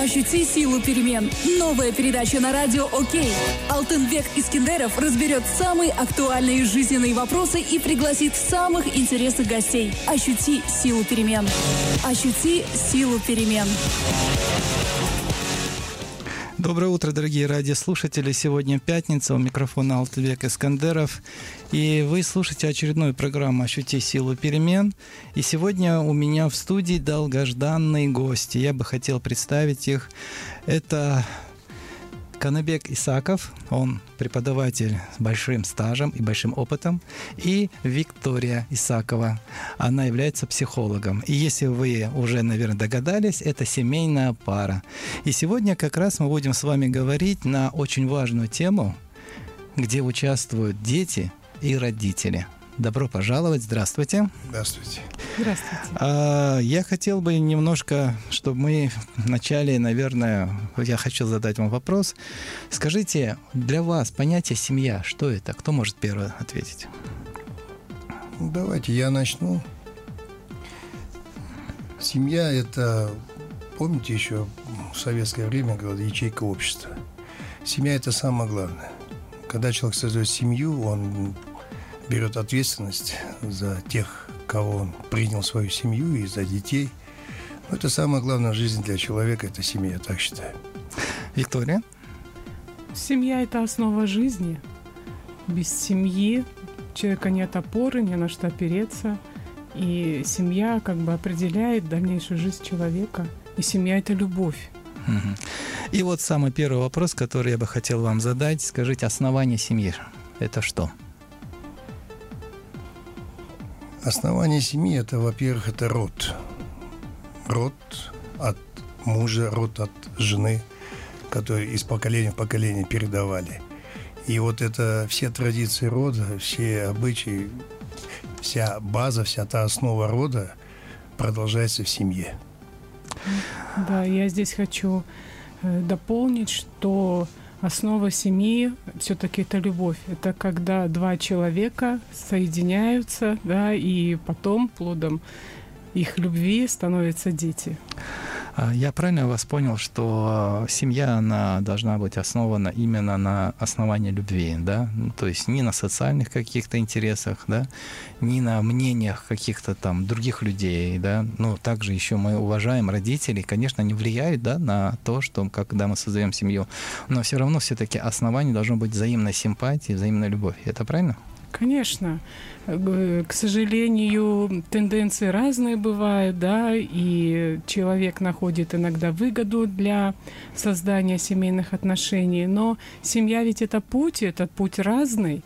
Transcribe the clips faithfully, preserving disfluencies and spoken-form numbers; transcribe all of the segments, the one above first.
Ощути силу перемен. Новая передача на радио «Окей». Алтынбек Искендеров разберет самые актуальные жизненные вопросы и пригласит самых интересных гостей. Ощути силу перемен. Ощути силу перемен. Доброе утро, дорогие радиослушатели. Сегодня пятница, у микрофона Алтынбек Искендеров. И вы слушаете очередную программу «Ощути силу перемен». И сегодня у меня в студии долгожданные гости. Я бы хотел представить их. Это Канабек Исаков, он преподаватель с большим стажем и большим опытом, и Виктория Исакова, она является психологом. И если вы уже, наверное, догадались, это семейная пара. И сегодня как раз мы будем с вами говорить на очень важную тему, где участвуют дети и родители. Добро пожаловать, здравствуйте. Здравствуйте. Здравствуйте. А, я хотел бы немножко, чтобы мы вначале, наверное, я хочу задать вам вопрос. Скажите, для вас понятие «семья» что это? Кто может первый ответить? Давайте я начну. Семья – это, помните, еще в советское время говорили, ячейка общества. Семья – это самое главное. Когда человек создает семью, он берет ответственность за тех, кого он принял в свою семью, и за детей. Но это самое главное в жизни для человека – это семья, я так считаю. Виктория? Семья – это основа жизни. Без семьи у человека нет опоры, не на что опереться. И семья как бы определяет дальнейшую жизнь человека. И семья – это любовь. И вот самый первый вопрос, который я бы хотел вам задать. Скажите, основание семьи – это что? Основание семьи – это, во-первых, это род. Род от мужа, род от жены, которые из поколения в поколение передавали. И вот это все традиции рода, все обычаи, вся база, вся та основа рода продолжается в семье. Да, я здесь хочу дополнить, что основа семьи все-таки это любовь. Это когда два человека соединяются, да, и потом плодом их любви становятся дети. Я правильно вас понял, что семья, она должна быть основана именно на основании любви, да? То есть не на социальных каких-то интересах, да? Не на мнениях каких-то там других людей, да? Но также еще мы уважаем родителей, конечно, они влияют, да, на то, что когда мы создаем семью, но все равно все-таки основание должно быть взаимной симпатии, взаимной любовь. Это правильно? Конечно. К сожалению, тенденции разные бывают, да, и человек находит иногда выгоду для создания семейных отношений, но семья ведь это путь, этот путь разный,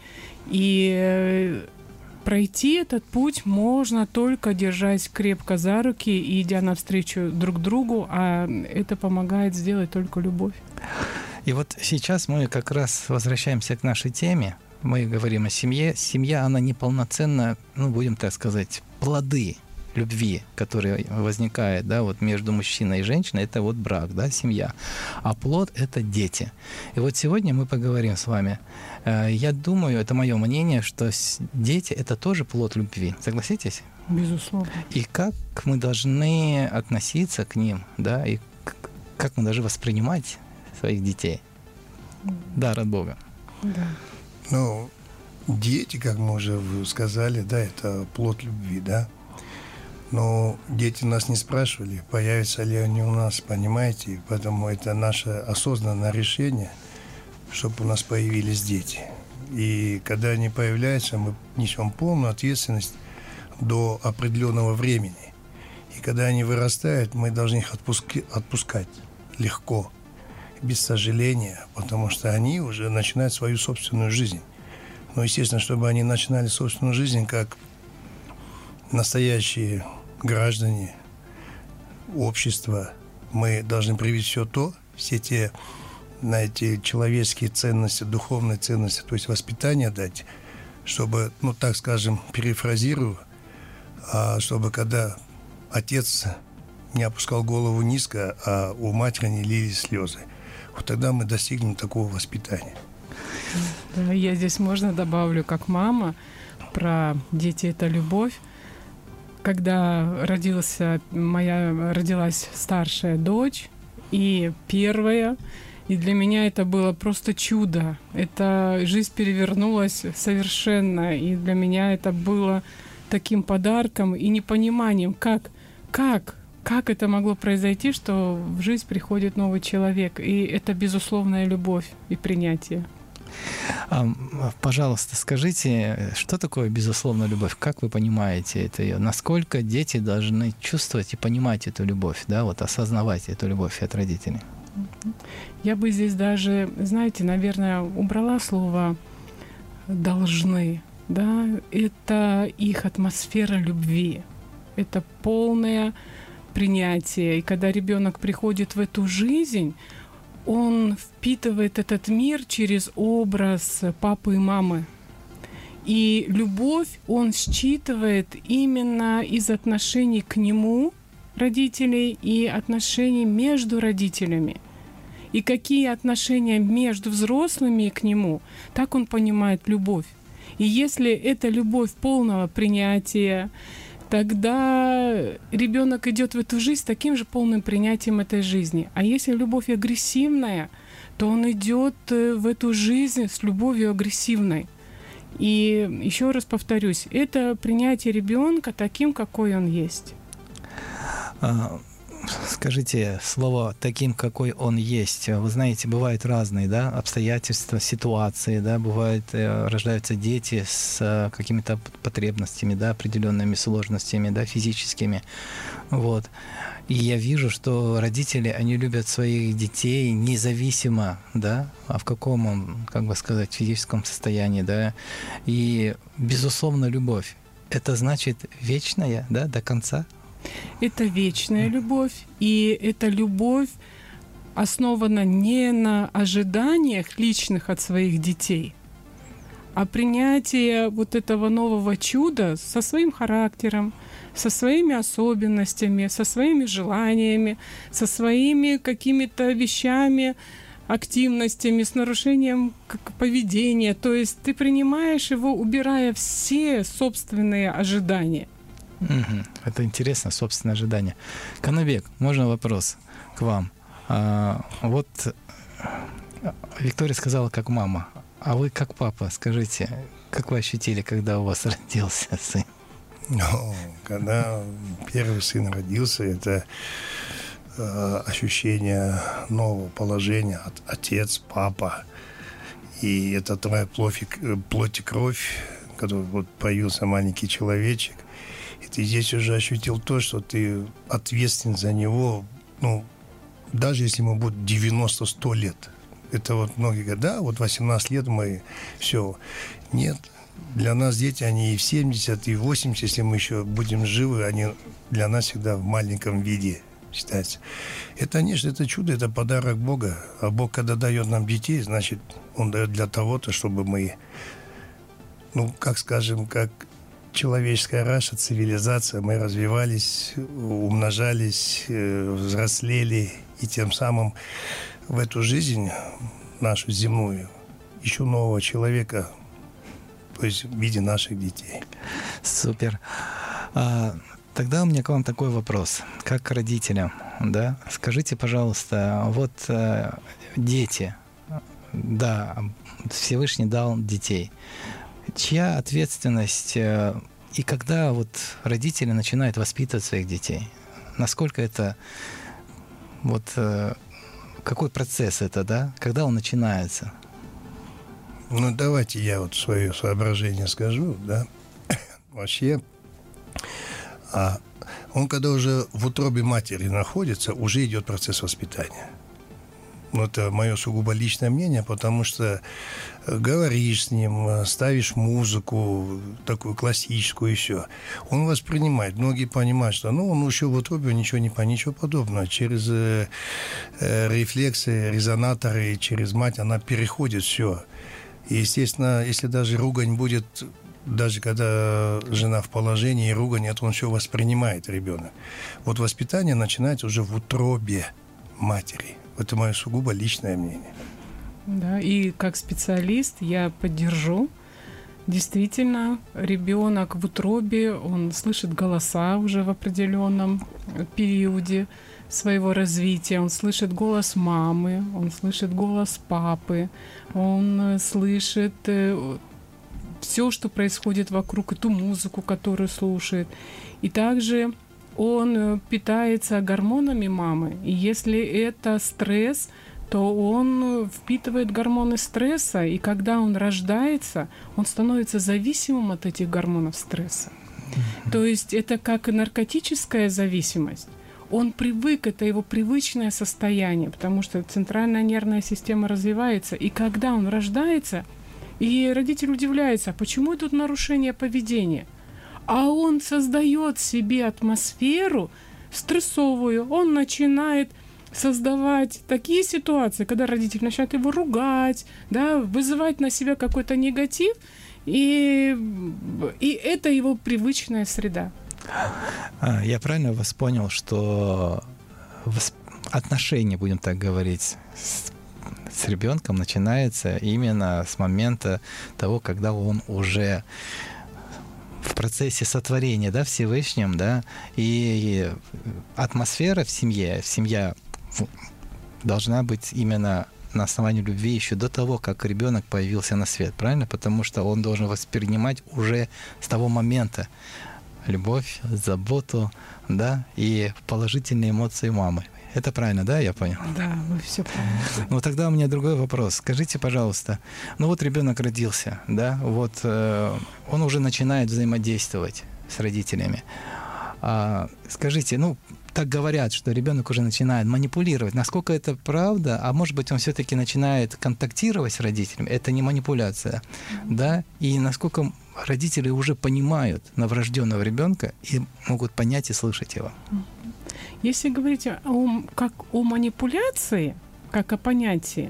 и пройти этот путь можно только держась крепко за руки и идя навстречу друг другу, а это помогает сделать только любовь. И вот сейчас мы как раз возвращаемся к нашей теме. Мы говорим о семье. Семья, она неполноценна, ну, будем так сказать, плоды любви, которые возникают, да, вот между мужчиной и женщиной, это вот брак, да, семья. А плод – это дети. И вот сегодня мы поговорим с вами. Я думаю, это мое мнение, что дети – это тоже плод любви. Согласитесь? Безусловно. И как мы должны относиться к ним, да, и как мы должны воспринимать своих детей. Дар от Бога. Да. Ну, дети, как мы уже сказали, да, это плод любви, да. Но дети нас не спрашивали, появятся ли они у нас, понимаете? Поэтому это наше осознанное решение, чтобы у нас появились дети. И когда они появляются, мы несем полную ответственность до определенного времени. И когда они вырастают, мы должны их отпуски, отпускать легко, без сожаления, потому что они уже начинают свою собственную жизнь. Но, естественно, чтобы они начинали собственную жизнь как настоящие граждане общества, мы должны привить все то, все те, знаете, человеческие ценности, духовные ценности, то есть воспитание дать, чтобы, ну, так скажем, перефразирую, а чтобы когда отец не опускал голову низко, а у матери не лились слезы. Вот тогда мы достигнем такого воспитания. Да, я здесь, можно, добавлю, как мама, про «дети – это любовь». Когда родился, моя, родилась старшая дочь, и первая. И для меня это было просто чудо. Эта жизнь перевернулась совершенно. И для меня это было таким подарком и непониманием, как, как, как это могло произойти, что в жизнь приходит новый человек. И это безусловная любовь и принятие. А, пожалуйста, скажите, что такое безусловная любовь? Как вы понимаете это? Насколько дети должны чувствовать и понимать эту любовь, да, вот осознавать эту любовь от родителей? Я бы здесь даже, знаете, наверное, убрала слово «должны». Да? Это их атмосфера любви. Это полное принятие. И когда ребенок приходит в эту жизнь, он впитывает этот мир через образ папы и мамы. И любовь он считывает именно из отношений к нему, родителей, и отношений между родителями. И какие отношения между взрослыми к нему, так он понимает любовь. И если это любовь полного принятия, тогда ребенок идет в эту жизнь с таким же полным принятием этой жизни. А если любовь агрессивная, то он идет в эту жизнь с любовью агрессивной. И еще раз повторюсь, это принятие ребенка таким, какой он есть. Скажите, слово «таким, какой он есть». Вы знаете, бывают разные, да, обстоятельства, ситуации, да, бывают, рождаются дети с какими-то потребностями, да, определенными сложностями, да, физическими, вот. И я вижу, что родители, они любят своих детей независимо, да, а в каком он, как бы сказать, физическом состоянии, да, и, безусловно, любовь. Это значит вечная, да, до конца? Это вечная любовь, и эта любовь основана не на ожиданиях личных от своих детей, а принятие вот этого нового чуда со своим характером, со своими особенностями, со своими желаниями, со своими какими-то вещами, активностями, с нарушением поведения. То есть ты принимаешь его, убирая все собственные ожидания. Угу. Это интересно, собственное ожидание. Канабек, можно вопрос к вам? А, вот Виктория сказала, как мама, а вы как папа, скажите, как вы ощутили, когда у вас родился сын? Ну, когда первый сын родился, это э, ощущение нового положения, от, отец, папа, и это твоя плоть, плоть и кровь, который вот появился маленький человечек. И ты здесь уже ощутил то, что ты ответственен за него, ну, даже если ему будет девяносто-сто лет. Это вот многие говорят, да, вот восемнадцать лет мы все. Нет, для нас дети, они и в семьдесят, и в восемьдесят, если мы еще будем живы, они для нас всегда в маленьком виде считаются. Это, конечно, это чудо, это подарок Бога. А Бог, когда дает нам детей, значит, Он дает для того-то, чтобы мы, ну, как скажем, как человеческая раса, цивилизация, мы развивались, умножались, взрослели, и тем самым в эту жизнь нашу земную еще нового человека, то есть в виде наших детей. Супер. А, тогда у меня к вам такой вопрос, как к родителям, да? Скажите, пожалуйста, вот а, дети, да, Всевышний дал детей. Чья ответственность и когда вот родители начинают воспитывать своих детей? Насколько это вот какой процесс это, да? Когда он начинается? Ну, давайте я вот свое соображение скажу, да. Вообще, а он когда уже в утробе матери находится, уже идет процесс воспитания. Ну, это мое сугубо личное мнение, потому что говоришь с ним, ставишь музыку такую классическую и все. Он воспринимает. Многие понимают, что ну, он еще в утробе, ничего не понимает, ничего подобного. Через э, рефлексы, резонаторы, через мать она переходит все. И, естественно, если даже ругань будет, даже когда жена в положении, и ругань, это он все воспринимает, ребенок. Вот воспитание начинается уже в утробе матери. Это мое сугубо личное мнение. Да, и как специалист я поддержу. Действительно, ребенок в утробе, он слышит голоса уже в определенном периоде своего развития, он слышит голос мамы, он слышит голос папы, он слышит все, что происходит вокруг, эту музыку, которую слушает. И также он питается гормонами мамы. И если это стресс, то он впитывает гормоны стресса, и когда он рождается, он становится зависимым от этих гормонов стресса. Mm-hmm. То есть это как наркотическая зависимость. Он привык, это его привычное состояние, потому что центральная нервная система развивается, и когда он рождается, и родитель удивляется, а почему тут нарушение поведения? А он создает себе атмосферу стрессовую, он начинает создавать такие ситуации, когда родитель начинает его ругать, да, вызывать на себя какой-то негатив, и, и это его привычная среда. Я правильно вас понял, что отношения, будем так говорить, с, с ребенком начинается именно с момента того, когда он уже в процессе сотворения, да, Всевышним, да, и атмосфера в семье, семья должна быть именно на основании любви еще до того, как ребенок появился на свет, правильно? Потому что он должен воспринимать уже с того момента любовь, заботу, да, и положительные эмоции мамы. Это правильно, да, я понял? Да, вы все правильно. Ну тогда у меня другой вопрос. Скажите, пожалуйста, ну вот ребенок родился, да, вот э, он уже начинает взаимодействовать с родителями. А, скажите, ну так говорят, что ребенок уже начинает манипулировать. Насколько это правда? А может быть, он все-таки начинает контактировать с родителями? Это не манипуляция, mm-hmm. да? И насколько родители уже понимают новорожденного ребенка и могут понять и слышать его? Если говорить о, как о манипуляции, как о понятии,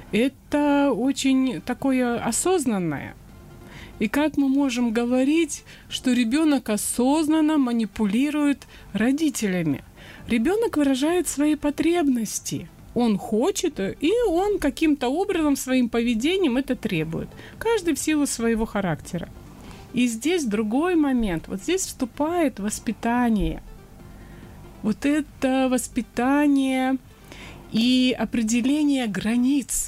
это очень такое осознанное. И как мы можем говорить, что ребенок осознанно манипулирует родителями? Ребенок выражает свои потребности. Он хочет, и он каким-то образом своим поведением это требует. Каждый в силу своего характера. И здесь другой момент. Вот здесь вступает воспитание. Вот это воспитание и определение границ.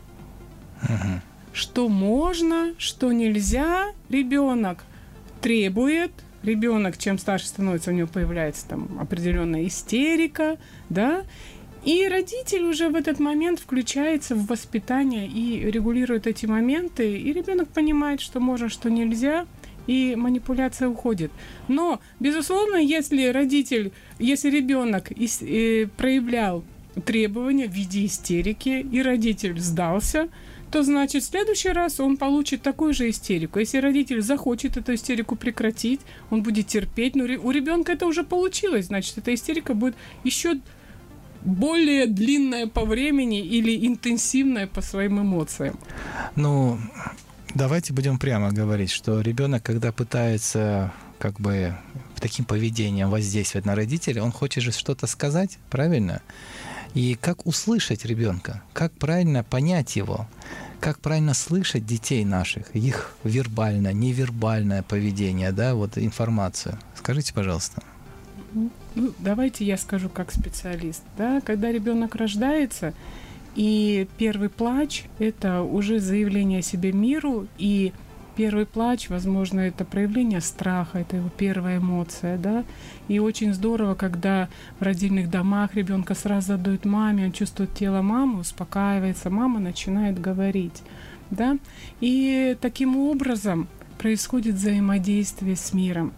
Uh-huh. Что можно, что нельзя, ребенок требует. Ребенок, чем старше становится, у него появляется там определенная истерика, да, и родитель уже в этот момент включается в воспитание и регулирует эти моменты, и ребенок понимает, что можно, что нельзя, и манипуляция уходит. Но, безусловно, если родитель, если ребенок проявлял требования в виде истерики, и родитель сдался, то значит в следующий раз он получит такую же истерику. Если родитель захочет эту истерику прекратить, он будет терпеть, но у ребенка это уже получилось, значит эта истерика будет еще более длинная по времени или интенсивная по своим эмоциям. Ну, давайте будем прямо говорить, что ребенок, когда пытается как бы таким поведением воздействовать на родителей, он хочет же что-то сказать, правильно? И как услышать ребенка, как правильно понять его, как правильно слышать детей наших, их вербальное, невербальное поведение, да, вот информацию. Скажите, пожалуйста. Ну, давайте я скажу как специалист. Да? Когда ребенок рождается, и первый плач – это уже заявление о себе миру, и первый плач, возможно, это проявление страха, это его первая эмоция, да. И очень здорово, когда в родильных домах ребенка сразу отдают маме, он чувствует тело мамы, успокаивается, мама начинает говорить, да. И таким образом происходит взаимодействие с миром,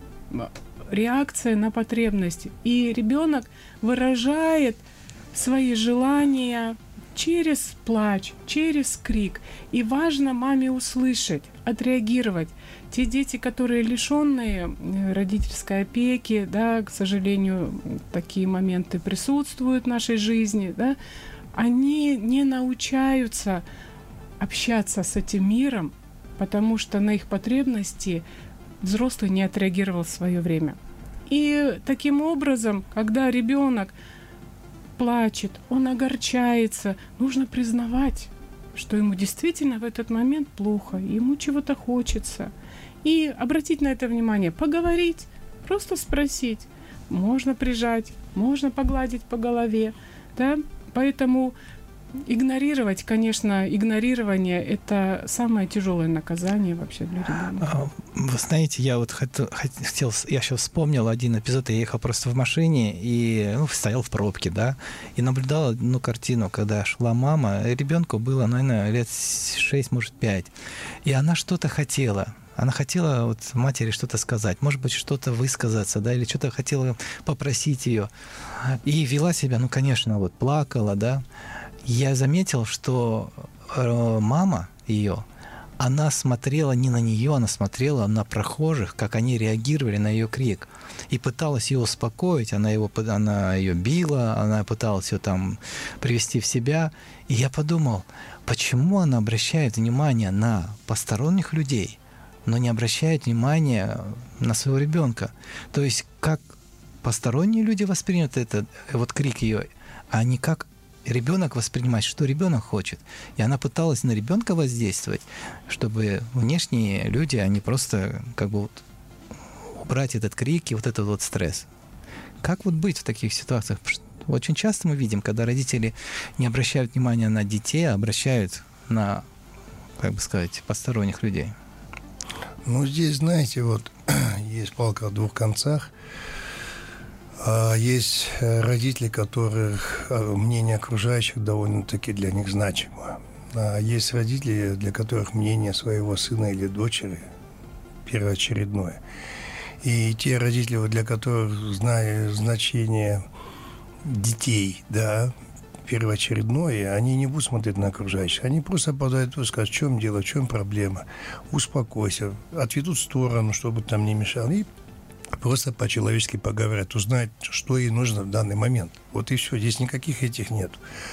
реакция на потребности. И ребенок выражает свои желания через плач, через крик. И важно маме услышать, отреагировать. Те дети, которые лишенные родительской опеки, да, к сожалению, такие моменты присутствуют в нашей жизни, да, они не научаются общаться с этим миром, потому что на их потребности взрослый не отреагировал в свое время. И таким образом, когда ребенок плачет, он огорчается, нужно признавать, что ему действительно в этот момент плохо, ему чего-то хочется. И обратить на это внимание, поговорить, просто спросить, можно прижать, можно погладить по голове, да, поэтому игнорировать, конечно, игнорирование – это самое тяжелое наказание вообще для ребенка. Вы знаете, я вот хотел, я сейчас вспомнил один эпизод, я ехал просто в машине и ну, стоял в пробке, да, и наблюдал одну картину, когда шла мама, ребенку было, наверное, лет шесть, может, пять, и она что-то хотела. Она хотела вот матери что-то сказать, может быть, что-то высказаться, да, или что-то хотела попросить ее. И вела себя, ну, конечно, вот плакала, да. Я заметил, что мама ее, она смотрела не на нее, она смотрела на прохожих, как они реагировали на ее крик. И пыталась ее успокоить, она, его, она ее била, она пыталась ее там привести в себя. И я подумал, почему она обращает внимание на посторонних людей, но не обращает внимания на своего ребенка. То есть как посторонние люди воспримут этот вот крик ее, а не как ребенок воспринимать, что ребенок хочет. И она пыталась на ребенка воздействовать, чтобы внешние люди, они просто как бы вот убрать этот крик и вот этот вот стресс. Как вот быть в таких ситуациях? Очень часто мы видим, когда родители не обращают внимания на детей, а обращают на, как бы сказать, посторонних людей. Ну, здесь, знаете, вот есть палка о двух концах. Есть родители, которых мнение окружающих довольно-таки для них значимо. А есть родители, для которых мнение своего сына или дочери первоочередное. И те родители, для которых зная значение детей, да, первоочередное, они не будут смотреть на окружающих. Они просто подойдут и скажут, в чем дело, в чем проблема. Успокойся, отведут в сторону, чтобы там не мешал. И просто по-человечески поговорят, узнать, что ей нужно в данный момент. Вот и все, здесь никаких этих нет.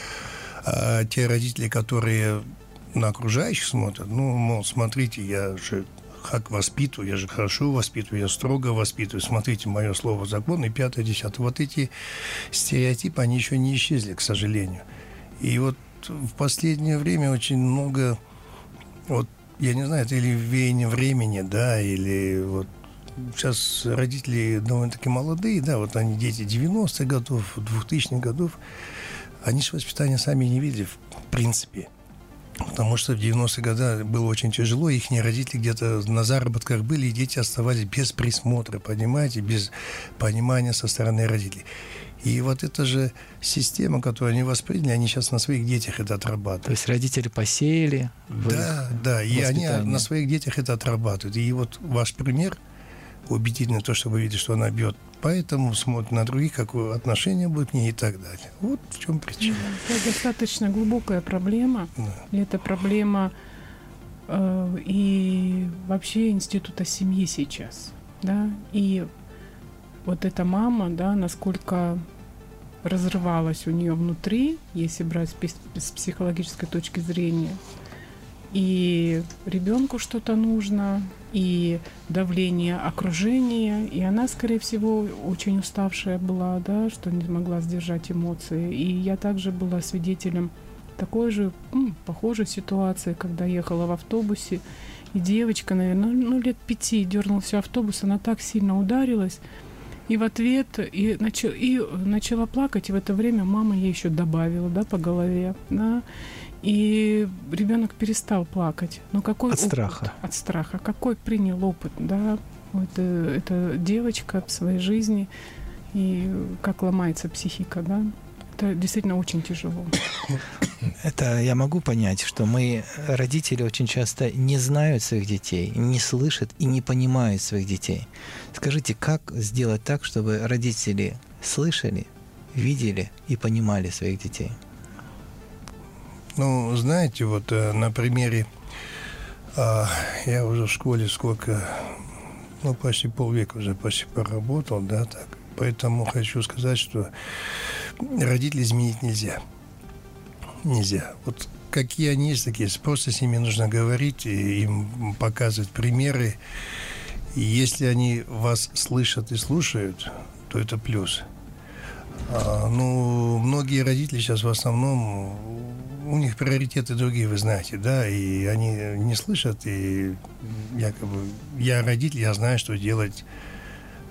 А те родители, которые на окружающих смотрят, ну, мол, смотрите, я же как воспитываю, я же хорошо воспитываю, я строго воспитываю, смотрите, мое слово закон, и пятое, десятое. Вот эти стереотипы, они еще не исчезли, к сожалению. И вот в последнее время очень много, вот, я не знаю, это или веяние времени, да, или вот сейчас родители довольно-таки молодые, да, вот они дети девяностых годов, двухтысячных годов, они же воспитания сами не видели, в принципе. Потому что в девяностые годы было очень тяжело, их родители где-то на заработках были, и дети оставались без присмотра, понимаете, без понимания со стороны родителей. И вот эта же система, которую они восприняли, они сейчас на своих детях это отрабатывают. То есть родители посеяли? Да, да, и они на своих детях это отрабатывают. И вот ваш пример убедительно то, что вы видите, что она бьет. Поэтому смотрят на других, какое отношение будет к ней и так далее. Вот в чем причина. Это достаточно глубокая проблема. Да. И это проблема э, и вообще института семьи сейчас. Да? И вот эта мама, да, насколько разрывалась у нее внутри, если брать с психологической точки зрения, и ребенку что-то нужно, и давление окружения, и она, скорее всего, очень уставшая была, да, что не могла сдержать эмоции. И я также была свидетелем такой же, ну, похожей ситуации, когда ехала в автобусе, и девочка, наверное, ну, лет пяти, дернулся автобус, она так сильно ударилась, и в ответ и, начал, и начала плакать, и в это время мама ей еще добавила, да, по голове, да. И ребенок перестал плакать. Но какой от опыт? страха. От страха. Какой принял опыт, да? Вот, э, эта девочка в своей жизни, и как ломается психика, да? Это действительно очень тяжело. Это я могу понять, что мы, родители, очень часто не знают своих детей, не слышат и не понимают своих детей. Скажите, как сделать так, чтобы родители слышали, видели и понимали своих детей? Ну, знаете, вот на примере, а, я уже в школе сколько, ну, почти полвека уже почти поработал, да, так. Поэтому хочу сказать, что родителей изменить нельзя. Нельзя. Вот какие они есть, такие, просто с ними нужно говорить, и им показывать примеры. И если они вас слышат и слушают, то это плюс. А, ну, многие родители сейчас в основном, у них приоритеты другие, вы знаете, да, и они не слышат, и якобы я родитель, я знаю, что делать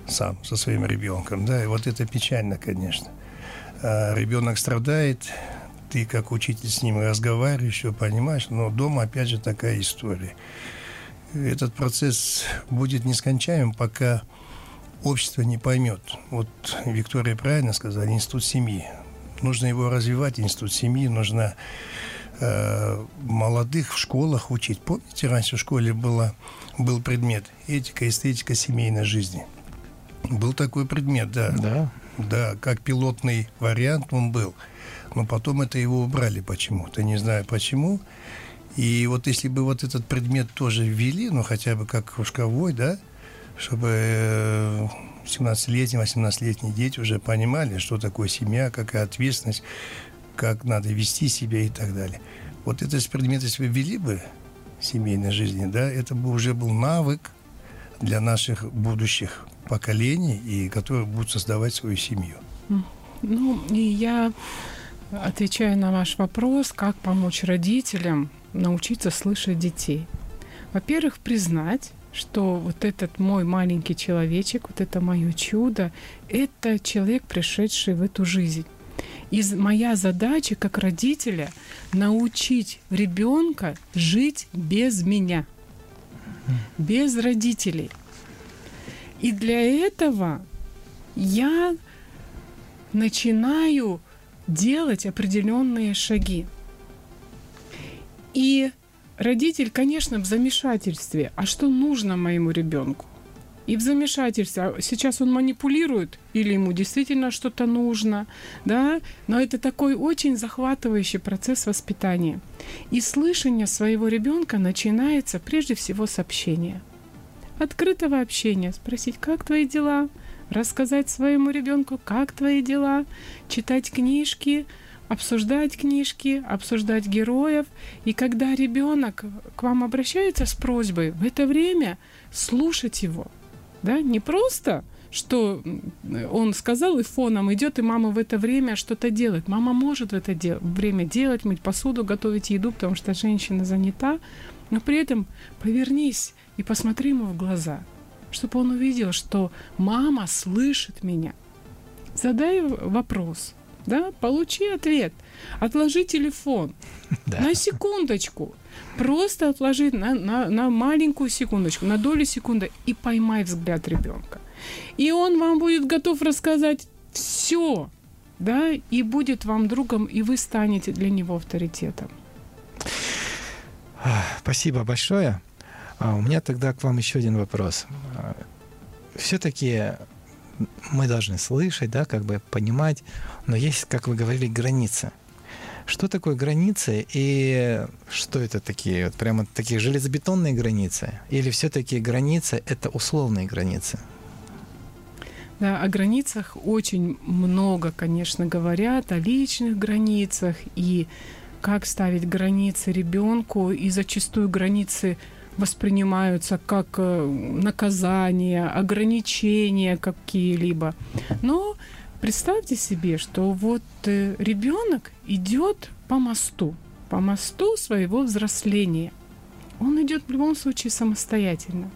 сам со своим ребенком, да, и вот это печально, конечно. А ребенок страдает, ты как учитель с ним разговариваешь, все понимаешь, но дома опять же такая история. Этот процесс будет нескончаем, пока общество не поймет. Вот Виктория правильно сказала, институт семьи. Нужно его развивать, институт семьи, нужно э, молодых в школах учить. Помните, раньше в школе было, был предмет этика, эстетика семейной жизни. Был такой предмет, да. Да. Да, как пилотный вариант он был. Но потом это его убрали почему-то, не знаю почему. И вот если бы вот этот предмет тоже ввели, ну хотя бы как кружковой, да, чтобы семнадцатилетние, восемнадцатилетние дети уже понимали, что такое семья, какая ответственность, как надо вести себя и так далее. Вот этот предмет, если бы ввели бы в семейной жизни, да, это бы уже был навык для наших будущих поколений, и которые будут создавать свою семью. Ну, и я отвечаю на ваш вопрос, как помочь родителям научиться слышать детей. Во-первых, признать, что вот этот мой маленький человечек, вот это мое чудо, это человек, пришедший в эту жизнь. И моя задача как родителя научить ребенка жить без меня, без родителей. И для этого я начинаю делать определенные шаги. И родитель, конечно, в замешательстве. А что нужно моему ребенку? И в замешательстве. Сейчас он манипулирует, или ему действительно что-то нужно, да? Но это такой очень захватывающий процесс воспитания. И слышание своего ребенка начинается прежде всего с общения. Открытого общения. Спросить, как твои дела? Рассказать своему ребенку, как твои дела? Читать книжки, обсуждать книжки, обсуждать героев. И когда ребенок к вам обращается с просьбой, в это время слушать его. Да? Не просто, что он сказал, и фоном идет, и мама в это время что-то делает. Мама может в это де- время делать, мыть посуду, готовить еду, потому что женщина занята. Но при этом повернись и посмотри ему в глаза, чтобы он увидел, что мама слышит меня. Задай вопрос. Да, получи ответ. Отложи телефон. Да. На секундочку. Просто отложи на, на, на маленькую секундочку, на долю секунды, и поймай взгляд ребенка. И он вам будет готов рассказать все, да, и будет вам другом, и вы станете для него авторитетом. Спасибо большое. А у меня тогда к вам еще один вопрос. Все-таки мы должны слышать, да, как бы понимать, но есть, как вы говорили, границы. Что такое границы и что это такие? Вот прямо такие железобетонные границы? Или все-таки границы — это условные границы? Да, о границах очень много, конечно, говорят, о личных границах и как ставить границы ребенку, и зачастую границы воспринимаются как наказание, ограничения какие-либо. Но представьте себе, что вот ребенок идет по мосту, по мосту своего взросления. Он идет в любом случае самостоятельно.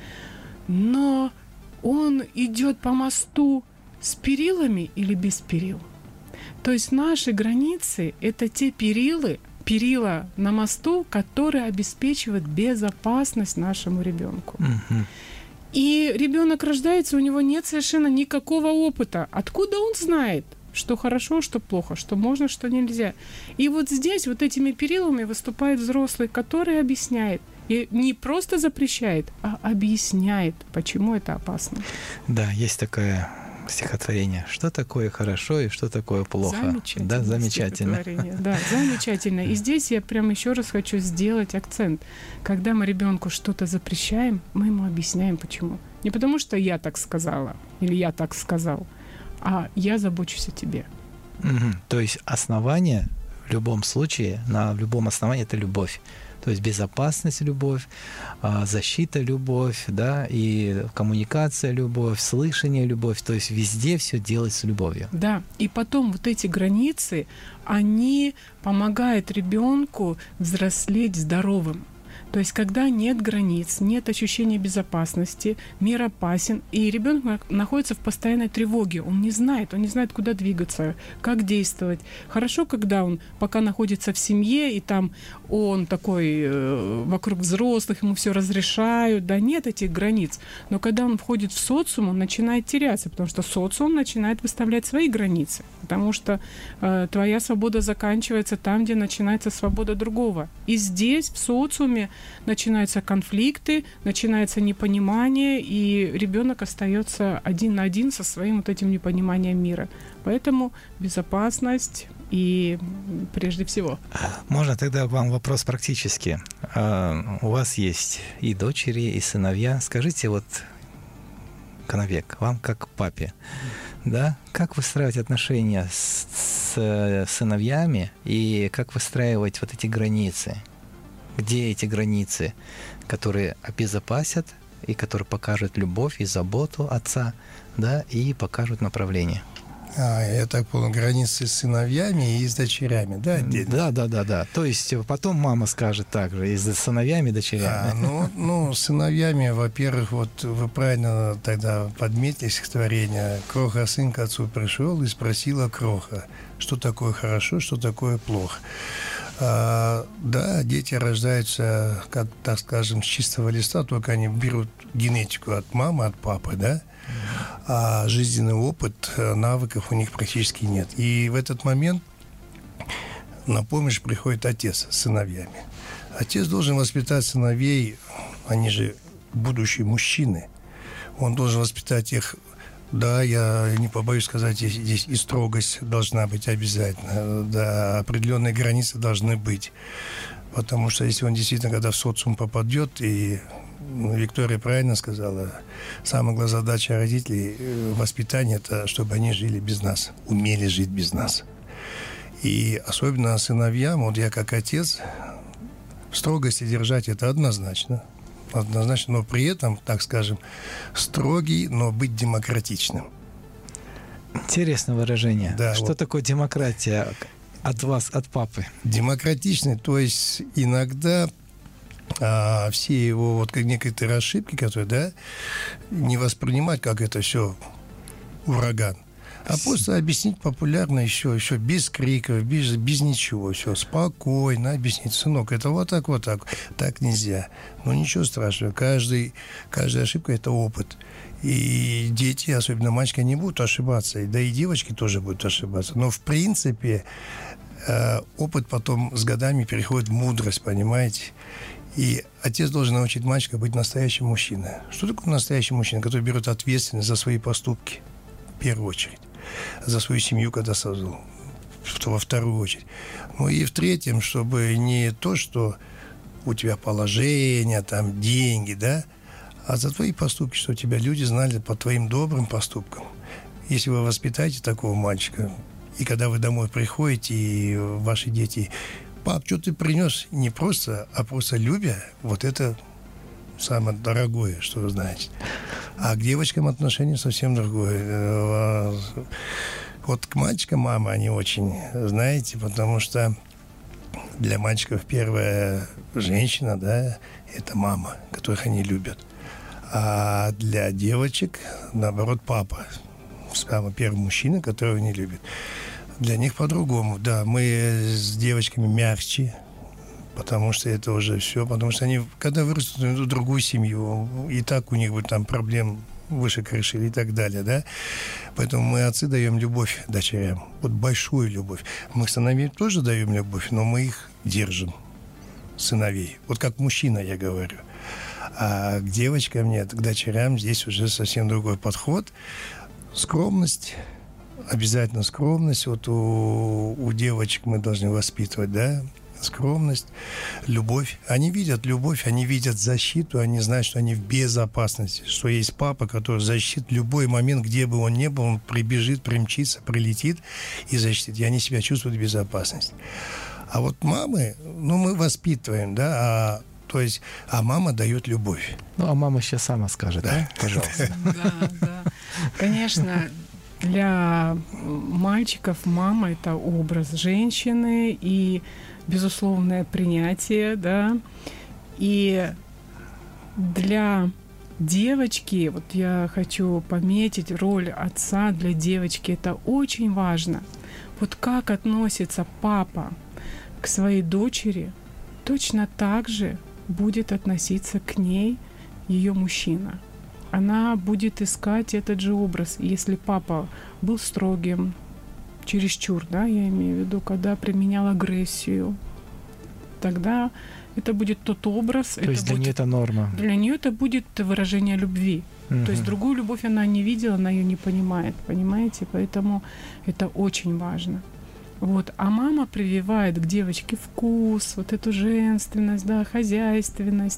Но он идет по мосту с перилами или без перил. То есть наши границы — это те перилы, перила на мосту, которые обеспечивают безопасность нашему ребенку. Mm-hmm. И ребенок рождается, у него нет совершенно никакого опыта. Откуда он знает, что хорошо, что плохо, что можно, что нельзя? И вот здесь вот этими перилами выступает взрослый, который объясняет. И не просто запрещает, а объясняет, почему это опасно. Да, есть такое стихотворение. Что такое хорошо и что такое плохо? Замечательно. Да, замечательно. Да, замечательно. И здесь я прям еще раз хочу сделать акцент. Когда мы ребенку что-то запрещаем, мы ему объясняем, почему. Не потому, что я так сказала или я так сказал, а я забочусь о тебе. Угу. То есть основание в любом случае, на любом основании — это любовь. То есть безопасность — любовь, защита — любовь, да, и коммуникация — любовь, слышание — любовь. То есть везде все делать с любовью. Да, и потом вот эти границы, они помогают ребенку взрослеть здоровым. То есть, когда нет границ, нет ощущения безопасности, мир опасен, и ребенок находится в постоянной тревоге. Он не знает, он не знает, куда двигаться, как действовать. Хорошо, когда он пока находится в семье, и там он такой э, вокруг взрослых, ему все разрешают, да, нет этих границ. Но когда он входит в социум, он начинает теряться, потому что социум начинает выставлять свои границы, потому что э, твоя свобода заканчивается там, где начинается свобода другого. И здесь, в социуме, начинаются конфликты, начинается непонимание, и ребенок остается один на один со своим вот этим непониманием мира. Поэтому безопасность и прежде всего. Можно тогда вам вопрос практически? У вас есть и дочери, и сыновья. Скажите, вот, Коновек, вам как папе, да, как выстраивать отношения с, с сыновьями и как выстраивать вот эти границы? Где эти границы, которые обезопасят и которые покажут любовь и заботу отца, да, и покажут направление? А, я так понял, границы с сыновьями и с дочерями, да, отдельно? Да, да, да, да. То есть потом мама скажет так же, и с сыновьями, и дочерями. А, ну, ну, с сыновьями, во-первых, вот вы правильно тогда подметили стихотворение. Кроха сын к отцу пришел и спросила Кроха, что такое хорошо, что такое плохо. А, да, дети рождаются, как, так скажем, с чистого листа, только они берут генетику от мамы, от папы, да, а жизненный опыт, навыков у них практически нет. И в этот момент на помощь приходит отец с сыновьями. Отец должен воспитать сыновей, они же будущие мужчины. Он должен воспитать их. Да, я не побоюсь сказать, здесь, здесь и строгость должна быть обязательно. Да, определенные границы должны быть. Потому что если он действительно, когда в социум попадет, и ну, Виктория правильно сказала, самая главная задача родителей воспитания – это чтобы они жили без нас, умели жить без нас. И особенно сыновьям, вот я как отец, строгости держать – это однозначно. Однозначно, но при этом, так скажем, строгий, но быть демократичным. Интересное выражение. Да, что вот. такое демократия от вас, от папы? Демократичный, то есть иногда а, все его вот как некоторые ошибки, которые, да, не воспринимать, как это все ураган. А просто объяснить популярно еще, еще без криков, без, без ничего, все спокойно объяснить. Сынок, это вот так, вот так, так нельзя. Но ничего страшного, каждый, каждая ошибка – это опыт. И дети, особенно мальчики, не будут ошибаться, да и девочки тоже будут ошибаться. Но в принципе опыт потом с годами переходит в мудрость, понимаете? И отец должен научить мальчика быть настоящим мужчиной. Что такое настоящий мужчина, который берет ответственность за свои поступки, в первую очередь? За свою семью, когда создал, во вторую очередь. Ну и в третьем, чтобы не то, что у тебя положение, там, деньги, да, а за твои поступки, что тебя люди знали по твоим добрым поступкам. Если вы воспитаете такого мальчика, и когда вы домой приходите, и ваши дети, пап, что ты принес, не просто, а просто любя, вот это самое дорогое, что вы знаете. А к девочкам отношение совсем другое. Вот к мальчикам мамы они очень, знаете, потому что для мальчиков первая женщина, да, это мама, которых они любят. А для девочек, наоборот, папа. Самый первый мужчина, которого они любят. Для них по-другому. Да, мы с девочками мягче, потому что это уже все, потому что они, когда вырастут в другую семью, и так у них будет там проблем выше крыши и так далее, да. Поэтому мы, отцы, даем любовь дочерям, вот большую любовь. Мы сыновей тоже даем любовь, но мы их держим, сыновей. Вот как мужчина, я говорю. А к девочкам нет, к дочерям здесь уже совсем другой подход. Скромность, обязательно скромность. Вот у, у девочек мы должны воспитывать, да, скромность, любовь. Они видят любовь, они видят защиту, они знают, что они в безопасности, что есть папа, который защитит в любой момент, где бы он ни был, он прибежит, примчится, прилетит и защитит. И они себя чувствуют в безопасности. А вот мамы, ну, мы воспитываем, да, а, то есть, а мама дает любовь. Ну, а мама сейчас сама скажет, да? Пожалуйста. Да, да. Конечно, для мальчиков мама – это образ женщины и безусловное принятие, да, И для девочки, вот я хочу пометить роль отца для девочки, это очень важно. Вот как относится папа к своей дочери, точно так же будет относиться к ней ее мужчина. Она будет искать этот же образ. Если папа был строгим, чересчур, да, я имею в виду, когда применял агрессию, тогда это будет тот образ. То это есть для будет, нее это норма. Для нее это будет выражение любви. Угу. То есть другую любовь она не видела, она ее не понимает, понимаете? Поэтому это очень важно. Вот. А мама прививает к девочке вкус, вот эту женственность, да, хозяйственность.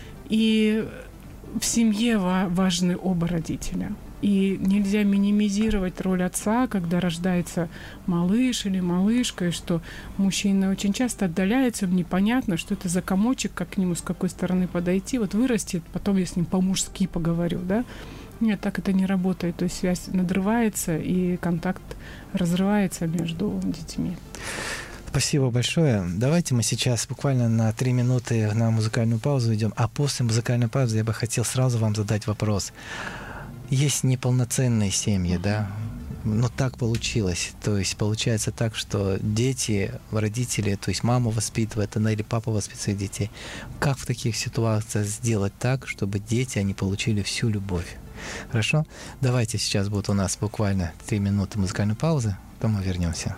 И в семье важны оба родителя. И нельзя минимизировать роль отца, когда рождается малыш или малышка, и что мужчина очень часто отдаляется, непонятно, что это за комочек, как к нему с какой стороны подойти. Вот вырастет, потом я с ним по-мужски поговорю, да? Нет, так это не работает. То есть связь надрывается, и контакт разрывается между детьми. Спасибо большое. Давайте мы сейчас буквально на три минуты на музыкальную паузу идем. А после музыкальной паузы я бы хотел сразу вам задать вопрос. Есть неполноценные семьи, да? Но так получилось. То есть получается так, что дети, родители, то есть мама воспитывает, она или папа воспитывает детей. Как в таких ситуациях сделать так, чтобы дети, они получили всю любовь? Хорошо? Давайте сейчас будет у нас буквально три минуты музыкальной паузы, потом мы вернемся.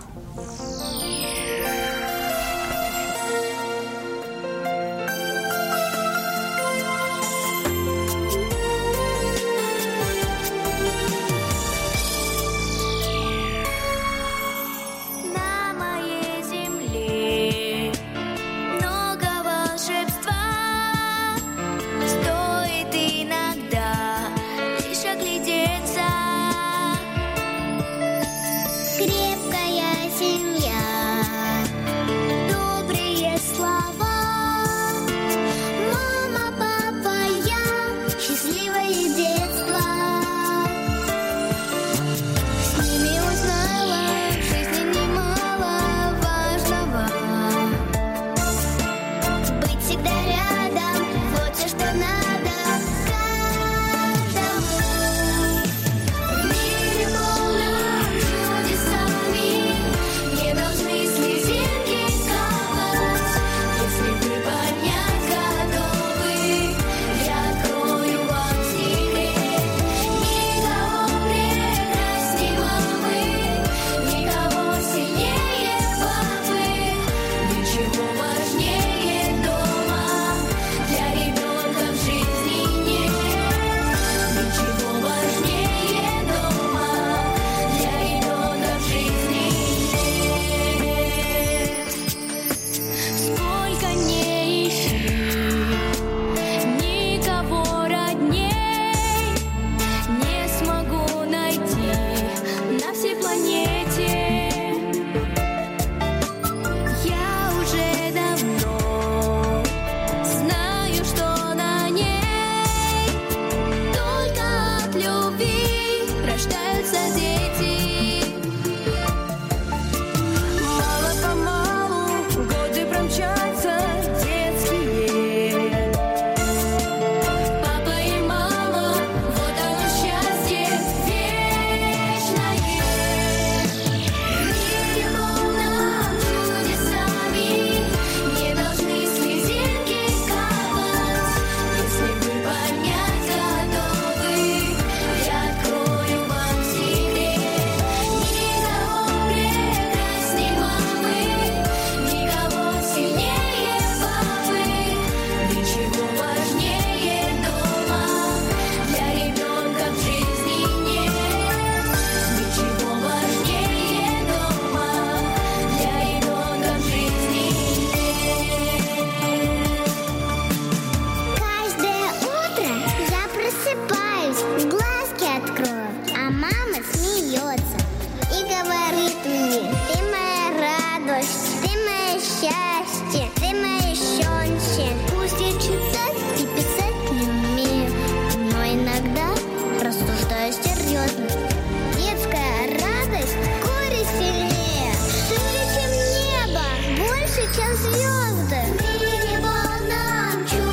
Чем звезды. В мире волнам чудес.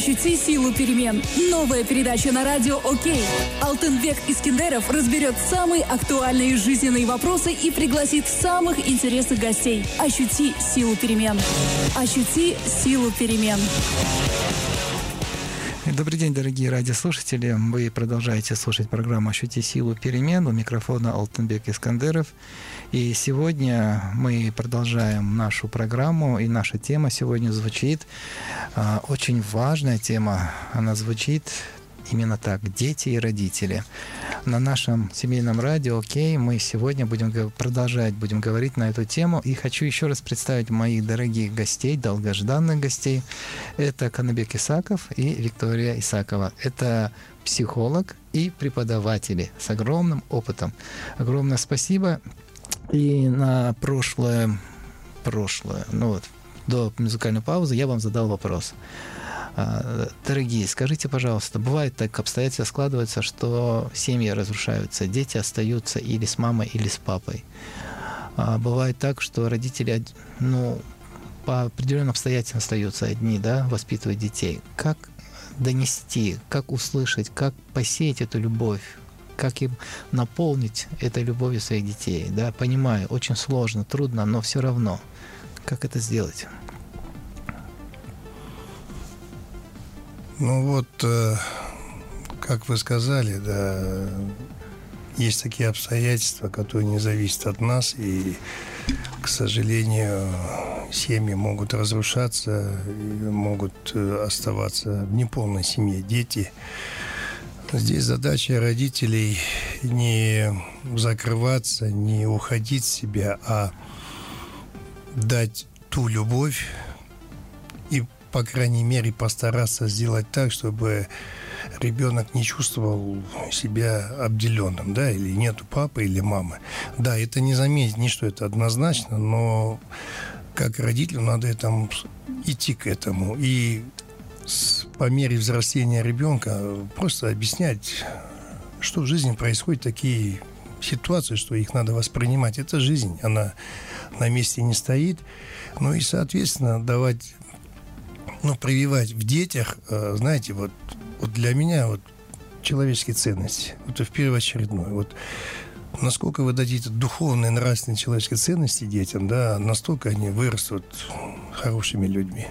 Ощути силу перемен. Новая передача на радио «Окей». Алтынбек Искендеров разберет самые актуальные жизненные вопросы и пригласит самых интересных гостей. Ощути силу перемен. Ощути силу перемен. Добрый день, дорогие радиослушатели. Вы продолжаете слушать программу «Ощути силу перемен». У микрофона Алтынбек Искендеров. И сегодня мы продолжаем нашу программу, и наша тема сегодня звучит, э, очень важная тема, она звучит именно так: дети и родители. На нашем семейном радио «Окей» мы сегодня будем продолжать, будем говорить на эту тему. И хочу еще раз представить моих дорогих гостей, долгожданных гостей. Это Канабек Исаков и Виктория Исакова. Это психолог и преподаватели с огромным опытом. Огромное спасибо. И на прошлое, прошлое, ну вот, до музыкальной паузы я вам задал вопрос. Дорогие, скажите, пожалуйста, бывает так, обстоятельства складываются, что семьи разрушаются, дети остаются или с мамой, или с папой. Бывает так, что родители, ну, по определенным обстоятельствам остаются одни, да, воспитывать детей. Как донести, как услышать, как посеять эту любовь, как им наполнить этой любовью своих детей, да, понимаю, очень сложно, трудно, но все равно. Как это сделать? Ну вот, э, как вы сказали, да, есть такие обстоятельства, которые не зависят от нас, и, к сожалению, семьи могут разрушаться, могут оставаться в неполной семье дети. Здесь задача родителей не закрываться, не уходить в себя, а дать ту любовь и, по крайней мере, постараться сделать так, чтобы ребенок не чувствовал себя обделенным, да, или нету папы или мамы. Да, это не заметить ни что это однозначно, но как родителю надо этому, идти к этому. И с, по мере взросления ребенка просто объяснять, что в жизни происходят такие ситуации, что их надо воспринимать. Это жизнь, она на месте не стоит. Ну и, соответственно, давать, ну, прививать в детях, знаете, вот, вот для меня вот человеческие ценности, это в первоочередное. Вот насколько вы дадите духовные, нравственные человеческие ценности детям, да, настолько они вырастут хорошими людьми.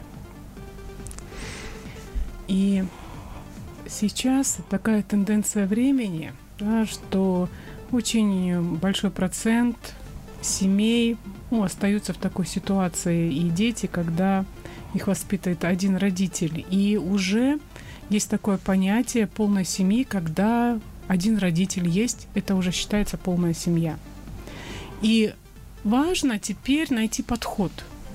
И сейчас такая тенденция времени, да, что очень большой процент семей, ну, остаются в такой ситуации, и дети, когда их воспитывает один родитель. И уже есть такое понятие полной семьи, когда один родитель есть, это уже считается полная семья. И важно теперь найти подход.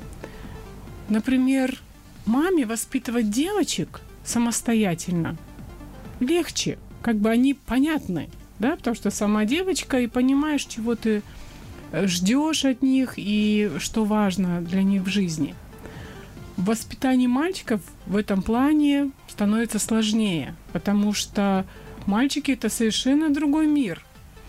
Например, маме воспитывать девочек самостоятельно легче, как бы они понятны, да, потому что сама девочка, и понимаешь, чего ты ждешь от них и что важно для них в жизни. В воспитании мальчиков в этом плане становится сложнее, потому что мальчики — это совершенно другой мир.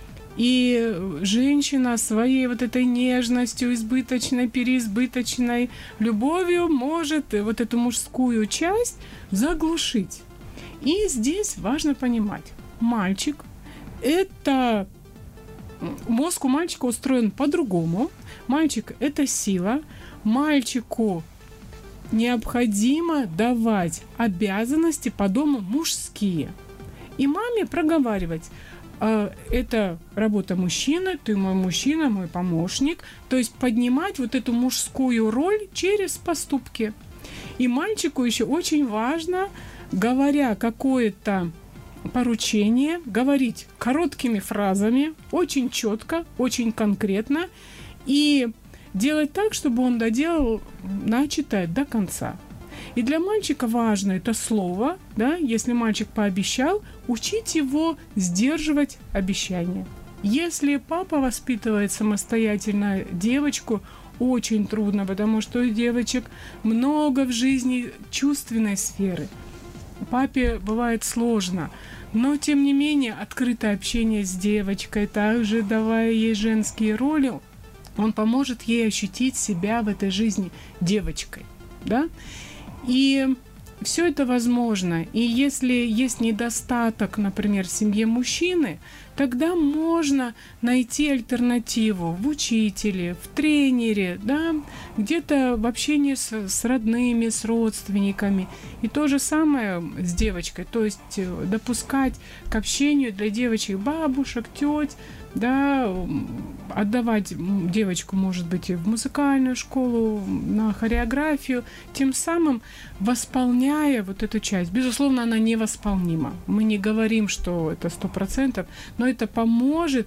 И женщина своей вот этой нежностью, избыточной, переизбыточной любовью может вот эту мужскую часть заглушить. И здесь важно понимать, мальчик — это... Мозг у мальчика устроен по-другому. Мальчик — это сила. Мальчику необходимо давать обязанности по дому мужские. И маме проговаривать: это работа мужчины, ты мой мужчина, мой помощник. То есть поднимать вот эту мужскую роль через поступки. И мальчику еще очень важно, говоря какое-то поручение, говорить короткими фразами, очень четко, очень конкретно, и делать так, чтобы он доделал начатое до конца. И для мальчика важно это слово, да, если мальчик пообещал, учить его сдерживать обещания. Если папа воспитывает самостоятельно девочку, очень трудно, потому что у девочек много в жизни чувственной сферы. Папе бывает сложно, но тем не менее открытое общение с девочкой, также давая ей женские роли, он поможет ей ощутить себя в этой жизни девочкой, да? И все это возможно. И если есть недостаток, например, в семье мужчины, тогда можно найти альтернативу в учителе, в тренере, да, где-то в общении с, с родными, с родственниками. И то же самое с девочкой, то есть допускать к общению для девочек бабушек, теть, да, отдавать девочку, может быть, и в музыкальную школу, на хореографию, тем самым восполняя вот эту часть. Безусловно, она невосполнима. Мы не говорим, что это сто процентов, но это поможет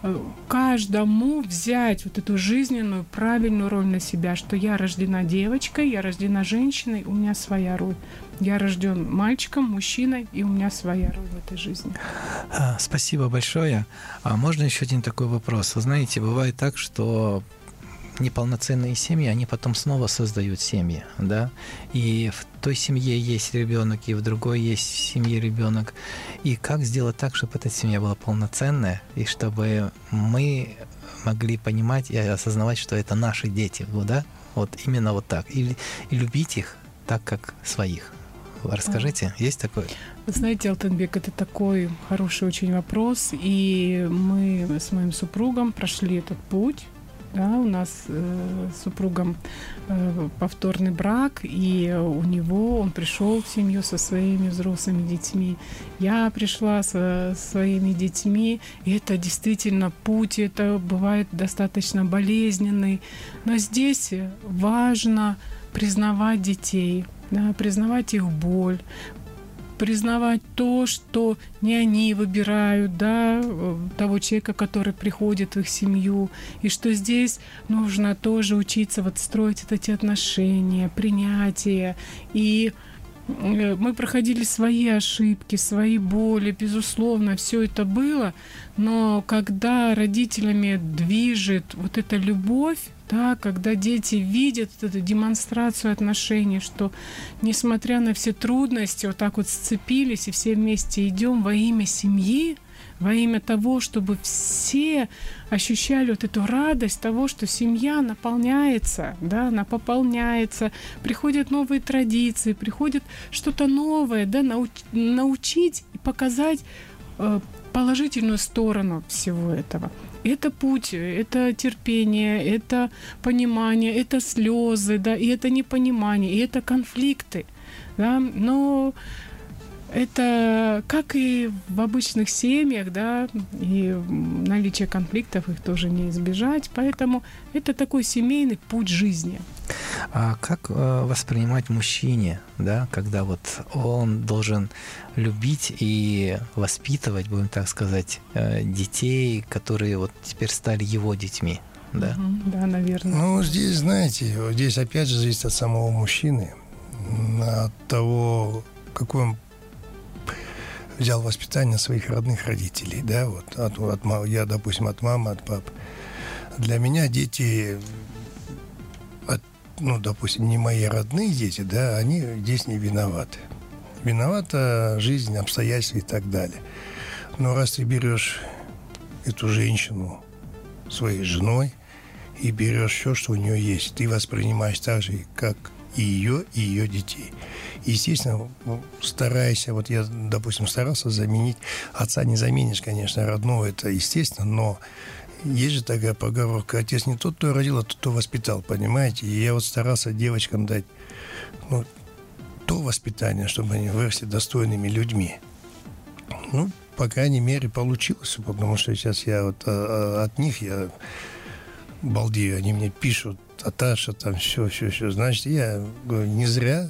каждому взять вот эту жизненную, правильную роль на себя, что я рождена девочкой, я рождена женщиной, у меня своя роль. Я рожден мальчиком, мужчиной, и у меня своя роль в этой жизни. Спасибо большое. А можно еще один такой вопрос? Вы знаете, бывает так, что неполноценные семьи, они потом снова создают семьи, да, и в той семье есть ребенок, и в другой есть в семье ребенок. И как сделать так, чтобы эта семья была полноценная, и чтобы мы могли понимать и осознавать, что это наши дети, да, вот именно вот так, и, и любить их так, как своих. Расскажите, есть такое? Вы знаете, Алтынбек, это такой хороший очень вопрос, и мы с моим супругом прошли этот путь. Да, у нас э, с супругом э, повторный брак, и у него он пришел в семью со своими взрослыми детьми. Я пришла со своими детьми, и это действительно путь, это бывает достаточно болезненный. Но здесь важно признавать детей, да, признавать их боль, признавать то, что не они выбирают, да, того человека, который приходит в их семью, и что здесь нужно тоже учиться вот строить вот эти отношения, принятие. И мы проходили свои ошибки, свои боли, безусловно, все это было, но когда родителями движет вот эта любовь, да, когда дети видят эту демонстрацию отношений, что несмотря на все трудности, вот так вот сцепились и все вместе идем во имя семьи, во имя того, чтобы все ощущали вот эту радость того, что семья наполняется, да, она пополняется, приходят новые традиции, приходит что-то новое, да, науч, научить и показать э, положительную сторону всего этого. Это путь, это терпение, это понимание, это слезы, да, и это непонимание, и это конфликты, да, но это как и в обычных семьях, да, и наличие конфликтов их тоже не избежать, поэтому это такой семейный путь жизни. А как э, воспринимать мужчине, да, когда вот он должен любить и воспитывать, будем так сказать, э, детей, которые вот теперь стали его детьми, да? Mm-hmm, да, наверное. Ну, здесь, знаете, здесь опять же зависит от самого мужчины, от того, какой он взял воспитание своих родных родителей, да, вот, от, от, я, допустим, от мамы, от папы. Для меня дети, от, ну, допустим, не мои родные дети, да, они здесь не виноваты. Виновата жизнь, обстоятельства и так далее. Но раз ты берешь эту женщину своей женой и берешь все, что у нее есть, ты воспринимаешь так же, как и ее, и ее детей. И, естественно, старайся, вот я, допустим, старался заменить, отца не заменишь, конечно, родного, это естественно, но есть же такая поговорка, отец не тот, кто родил, а тот, кто воспитал, понимаете? И я вот старался девочкам дать, ну, то воспитание, чтобы они выросли достойными людьми. Ну, по крайней мере, получилось, потому что сейчас я вот а, от них, я балдею, они мне пишут, Аташа, там все, все, все. Значит, я говорю, не зря.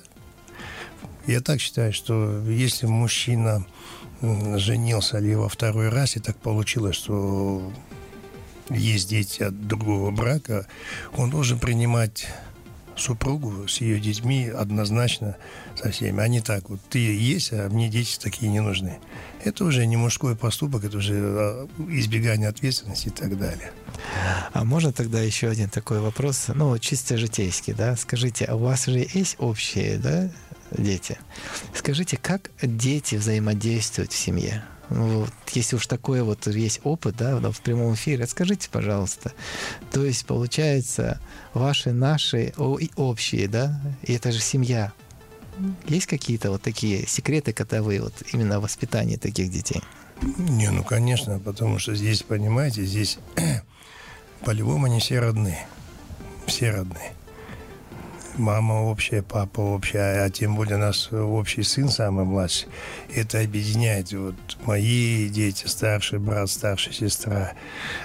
Я так считаю, что если мужчина женился или во второй раз, и так получилось, что есть дети от другого брака, он должен принимать супругу с ее детьми однозначно со всеми. А не так вот, ты есть, а мне дети такие не нужны. Это уже не мужской поступок, это уже избегание ответственности и так далее. А можно тогда еще один такой вопрос, ну, чисто житейский, да? Скажите, а у вас же есть общие, да, дети? Скажите, как дети взаимодействуют в семье? Ну, вот, если уж такой вот есть опыт, да, в прямом эфире, расскажите, пожалуйста. То есть, получается, ваши, наши общие, да, и это же семья. Есть какие-то вот такие секреты, когда вы вот именно в воспитании таких детей? Не, ну, конечно, потому что здесь, понимаете, здесь по-любому они все родные. Все родные. Мама общая, папа общая, а тем более у нас общий сын, самый младший. Это объединяет. Вот мои дети, старший брат, старшая сестра,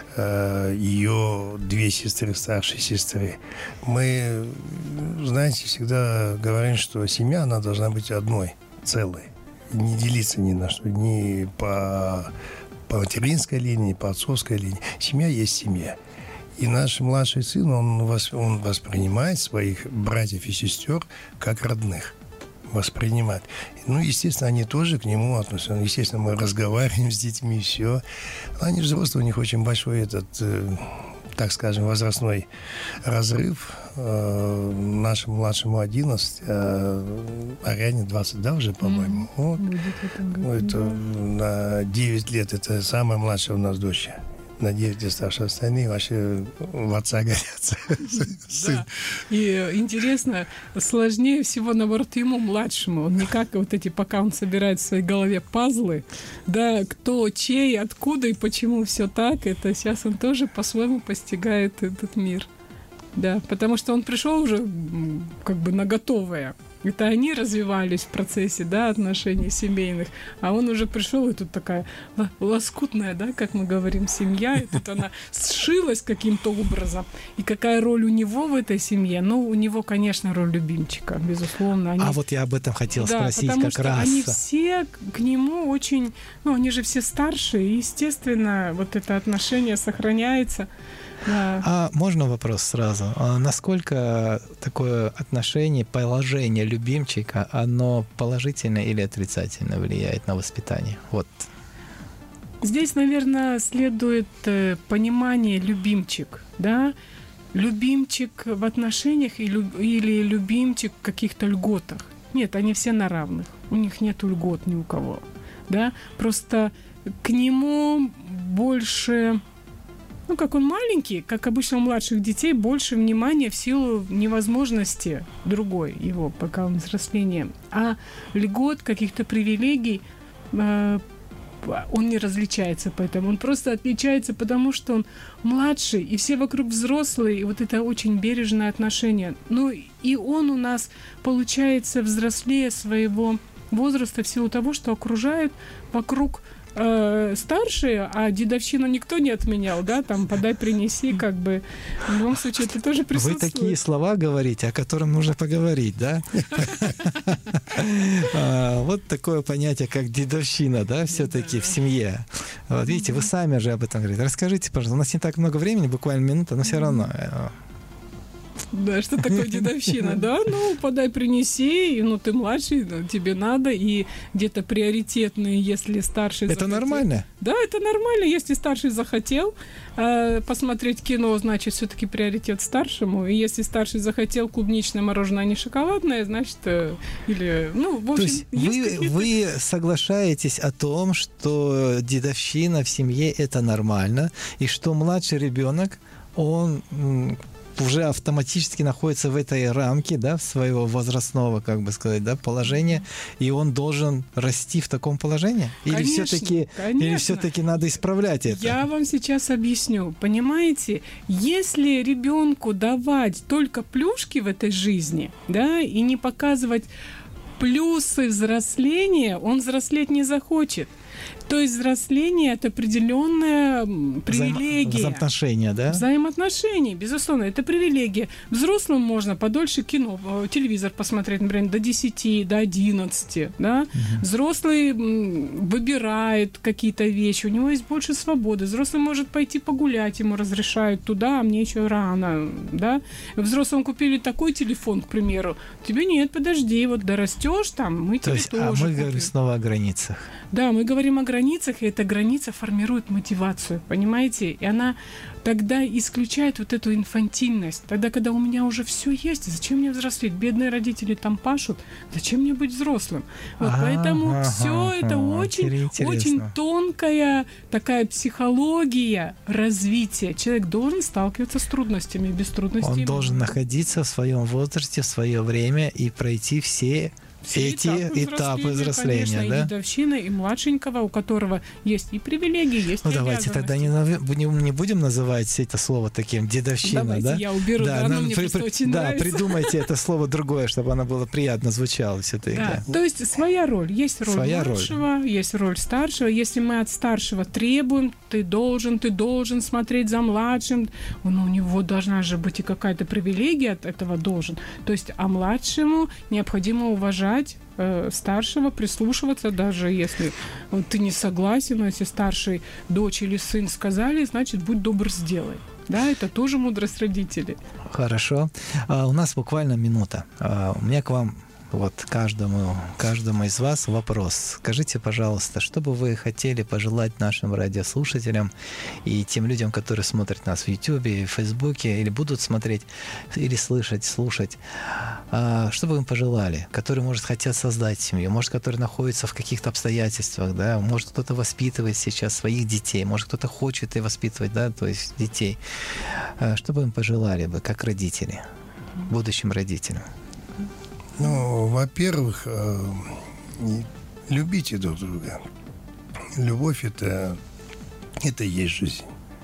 э, ее две сестры, старшие сестры. Мы, знаете, всегда говорим, что семья, она должна быть одной, целой. Не делиться ни на что, ни по, по материнской линии, ни по отцовской линии. Семья есть семья. И наш младший сын, он, вос, он воспринимает своих братьев и сестер как родных. Воспринимает. Ну, естественно, они тоже к нему относятся. Естественно, мы разговариваем с детьми, все. Они взрослые, у них очень большой этот, э, так скажем, возрастной разрыв. Э, нашему младшему одиннадцать, э, Ариане двадцать, да, уже, по-моему? Mm-hmm. Вот. Это на девять лет, это самая младшая у нас дочь. На девять лет старше, остальные вообще в отца горят. Да. И интересно, сложнее всего, наоборот, ему, младшему. Он никак вот эти, пока он собирает в своей голове пазлы, да, кто, чей, откуда и почему все так, это сейчас он тоже по-своему постигает этот мир. Да, потому что он пришел уже как бы на готовое. Это они развивались в процессе, да, отношений семейных, а он уже пришел, и тут такая лоскутная, да, как мы говорим, семья, и тут она сшилась каким-то образом. И какая роль у него в этой семье? Ну, у него, конечно, роль любимчика, безусловно. Они... А вот я об этом хотел да, спросить потому как что раз. Они все к нему очень, ну, они же все старшие, и, естественно, вот это отношение сохраняется. Да. А можно вопрос сразу? А насколько такое отношение, положение любимчика, оно положительно или отрицательно влияет на воспитание? Вот. Здесь, наверное, следует э, понимание любимчик, да? Любимчик в отношениях или, или любимчик в каких-то льготах. Нет, они все на равных. У них нет льгот ни у кого. Да? Просто к нему больше... Ну, как он маленький, как обычно у младших детей, больше внимания в силу невозможности другой его, пока он взросление. А льгот, каких-то привилегий э, он не различается поэтому. Он просто отличается, потому что он младший, и все вокруг взрослые, и вот это очень бережное отношение. Ну, и он у нас, получается, взрослее своего возраста в силу того, что окружает вокруг старшие, а дедовщину никто не отменял, да, там подай, принеси, как бы в любом случае это тоже присутствует. Вы такие слова говорите, о которых нужно поговорить, да? Вот такое понятие, как дедовщина, да, все-таки в семье. Вот видите, вы сами же об этом говорите. Расскажите, пожалуйста, у нас не так много времени, буквально минута, но все равно. Да, что такое дедовщина? Да, ну, подай, принеси, ну, ты младший, тебе надо, и где-то приоритетные, если старший Это захотел. Нормально? Да, это нормально, если старший захотел э, посмотреть кино, значит, все-таки приоритет старшему, и если старший захотел клубничное мороженое, а не шоколадное, значит, э, или, ну, в общем... То есть вы, вы соглашаетесь о том, что дедовщина в семье – это нормально, и что младший ребенок, он... уже автоматически находится в этой рамке, да, своего возрастного, как бы сказать, да, положения, и он должен расти в таком положении? Или конечно, все-таки, или все-таки надо исправлять это? Я вам сейчас объясню. Понимаете, если ребенку давать только плюшки в этой жизни, да, и не показывать плюсы взросления, он взрослеть не захочет. То есть взросление – это определенная привилегия. Взаимоотношения, да? Взаимоотношения, безусловно, это привилегия. Взрослым можно подольше кино, телевизор посмотреть, например, до десяти, до одиннадцати, да? Угу. Взрослый выбирает какие-то вещи, у него есть больше свободы. Взрослый может пойти погулять, ему разрешают туда, а мне еще рано, да? Взрослым купили такой телефон, к примеру, тебе нет, подожди, вот дорастешь там, мы То тебе есть, тоже а мы купим. говорим снова о границах. Да, мы говорим о границах, и эта граница формирует мотивацию, понимаете? И она тогда исключает вот эту инфантильность. Тогда, когда у меня уже все есть, зачем мне взрослеть? Бедные родители там пашут, зачем мне быть взрослым? Вот, а, поэтому ага, все это ага, очень, очень тонкая такая психология развития. Человек должен сталкиваться с трудностями, без трудностей. Он должен находиться в своем возрасте, в свое время и пройти все все Эти этапы этапы взросления, конечно, да? И дедовщина, и младшенького, у которого есть и привилегии, есть Ну и давайте тогда не, нав- не, не будем называть это слово таким дедовщина, Давайте да? я уберу, да, оно нам мне просто очень да, нравится. придумайте это слово другое, чтобы оно было приятно звучало все-таки. Да, то есть своя роль. Есть роль Своя младшего, роль. Есть роль старшего. Если мы от старшего требуем, ты должен, ты должен смотреть за младшим, ну, у него должна же быть и какая-то привилегия от этого должен. То есть, а младшему необходимо уважать э, старшего, прислушиваться, даже если вот, ты не согласен, но если старший дочь или сын сказали, значит, будь добр, сделай. Да, это тоже мудрость родителей. Хорошо. А, у нас буквально минута. А, у меня к вам, вот каждому, каждому из вас вопрос. Скажите, пожалуйста, что бы вы хотели пожелать нашим радиослушателям и тем людям, которые смотрят нас в Ютубе, в Фейсбуке, или будут смотреть, или слышать, слушать, а, что бы вы им пожелали, которые, может, хотят создать семью, может, которые находятся в каких-то обстоятельствах, да, может, кто-то воспитывает сейчас своих детей, может, кто-то хочет и воспитывать, да, то есть детей. А, что бы им пожелали бы, как родители, будущим родителям? Ну, во-первых, э, любите друг друга. Любовь это, это и есть жизнь.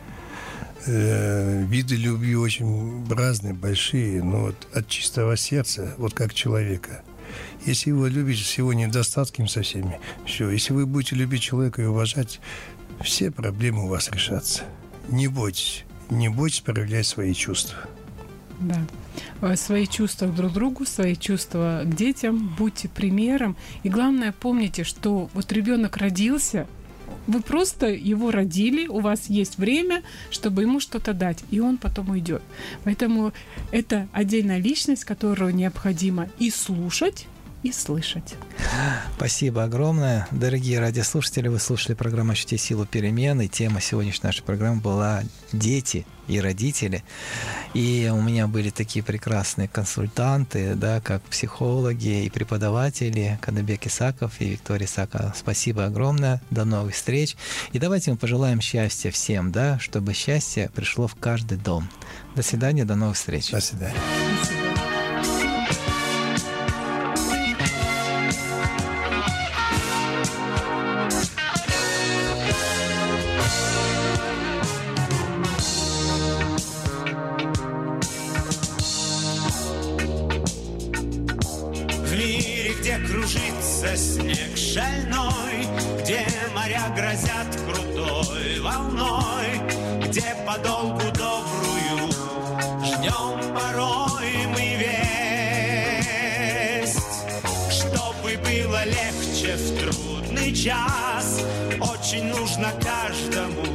Э, виды любви очень разные, большие, но вот от чистого сердца, вот как человека. Если вы любите с его недостатками со всеми, все. Если вы будете любить человека и уважать, все проблемы у вас решатся. Не бойтесь, не бойтесь проявлять свои чувства. Да. Свои чувства друг к другу, свои чувства к детям, будьте примером. И главное, помните, что вот ребенок родился, вы просто его родили, у вас есть время, чтобы ему что-то дать, и он потом уйдет. Поэтому это отдельная личность, которую необходимо и слушать, и слышать. Спасибо огромное. Дорогие радиослушатели, вы слушали программу «Ощути силу перемен», и тема сегодняшней нашей программы была «Дети и родители». И у меня были такие прекрасные консультанты, да, как психологи и преподаватели Канабек Исаков и Виктория Исакова. Спасибо огромное. До новых встреч. И давайте мы пожелаем счастья всем, да, чтобы счастье пришло в каждый дом. До свидания, до новых встреч. До свидания. Снег шальной, где моря грозят крутой волной, где подолгу добрую ждем порой мы весть, чтобы было легче в трудный час. Очень нужно каждому